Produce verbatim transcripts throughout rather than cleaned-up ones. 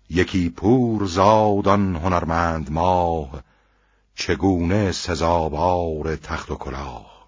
یکی پور زادان هنرمند ماه، چگونه سزاوار تخت و کلاه.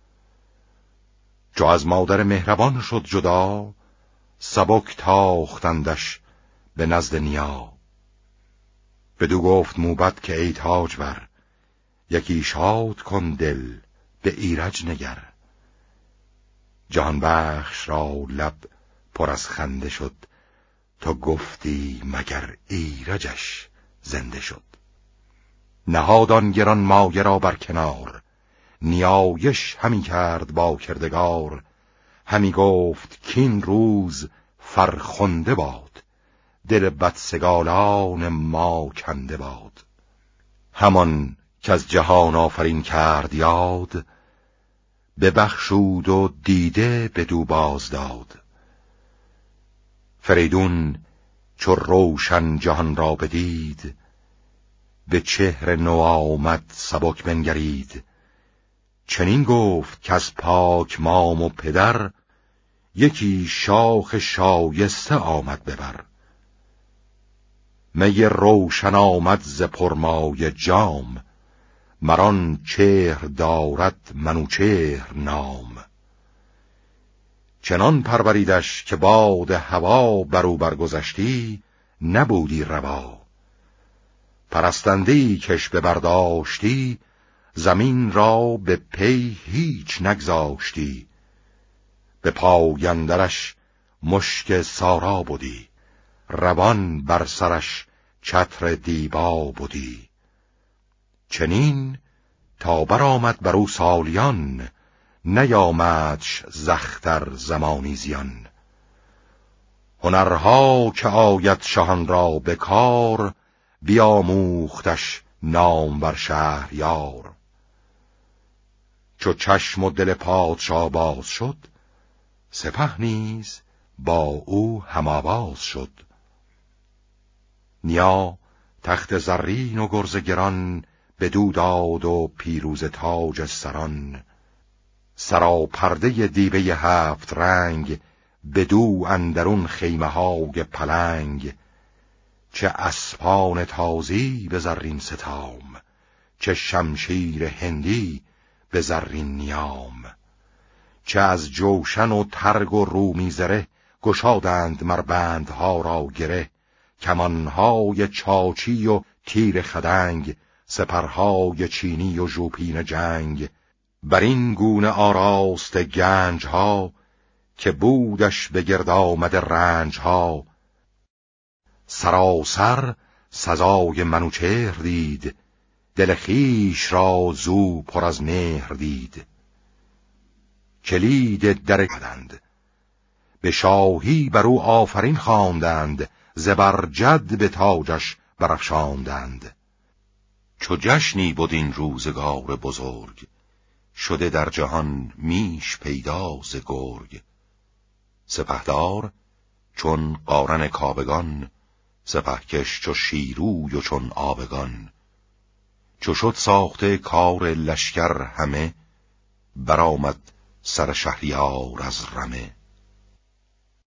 چو از مادر مهربان شد جدا، سبک تاختندش به نزد نیا. بدو گفت موبد که ای تاجور، یکی شاد کن دل به ایرج نگر. جهان بخش را لب پر از خنده شد، تا گفتی مگر ایرجش زنده شد. نهادان گران مایه را بر کنار، نیایش همی کرد با کردگار. همی گفت کین روز فرخنده باد، دل بدسگالان ما کنده باد. همان که از جهان آفرین کرد یاد، ببخشود و دیده بدو باز داد. فریدون چو روشن جهان را بدید، به چهر نو آمد سبک بنگرید. چنین گفت که از پاک مام و پدر، یکی شاخ شایسته آمد ببر. می روشن آمد ز پرمایه جام، مران چهر دارد منوچهر نام. چنان پروریدش که باد هوا برو برگذشتی، نبودی روا. پرستنده‌ای کش ببرداشتی، زمین را به پی هیچ نگذاشتی. به پای اندرش مشک سارا بودی، روان بر سرش چتر دیبا بودی. چنین تا برآمد بر او سالیان، نیامدش زختر زمانی زیان. هنرها که آید شهان را به کار، بیاموختش نامور شهریار. چو چشم و دل پادشاه باز شد، سپه نیز با او هم آواز شد. نیا تخت زرین و گرز گران، بدو داد و پیروز تاج سران. سراپرده دیبه هفت رنگ، بدو اندرون خیمه های پلنگ. چه اسپان تازی به زرین ستام، چه شمشیر هندی به زرین نیام. چه از جوشن و ترگ و رومی زره، گشادند مربندها را گره. کمانهای چاچی و تیر خدنگ، سپرهای چینی و ژوپین جنگ. بر این گونه آراست گنج ها، که بودش به گرد آمد رنج ها. سراسر سزای منوچهر دید، دل خویش را زو پر از مهر دید. کلید در کدند به شاهی بر او آفرین خواندند، زبرجد به تاجش برافشاندند. چو جشنی بود این روزگار بزرگ، شده در جهان میش پیدا ز گرگ. سپهدار چون قارن کابگان، سپهکش چو شیروی و چون آبگان. چو شد ساخته کار لشکر همه، برآمد سر شهریار از رمه.